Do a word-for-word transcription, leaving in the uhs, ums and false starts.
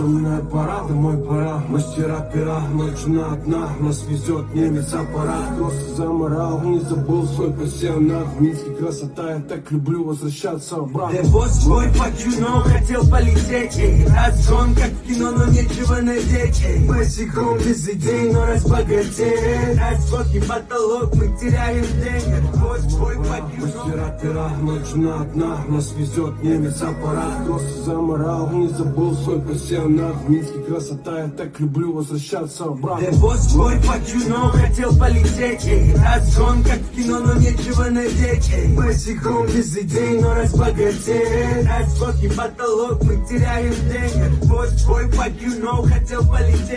Пора, домой пора, мастера пера, ночь на одна, нас везет немец аппарат. Просто заморал, не забыл свой пассионат. В Минске красота, я так люблю возвращаться обратно. Да босс твой по кино хотел полететь, эй, разгон как в кино, но нечего надеть, эй. Босиком без идей, но разбогатеть. Расход не потолок, мы теряем денег. Босс твой по кино. Мастера пера, ночь на одна, нас везет немец аппарат. Просто заморал, не забыл свой пассионат. В Минске красота, я так люблю возвращаться обратно. Да босс твой по кино хотел полететь, эй. Разгон как в кино, но нечего надеть, эй. Босиком без идей, но разбогатеть. Расход не потолок, мы теряем денег. Босс твой по кино хотел полететь.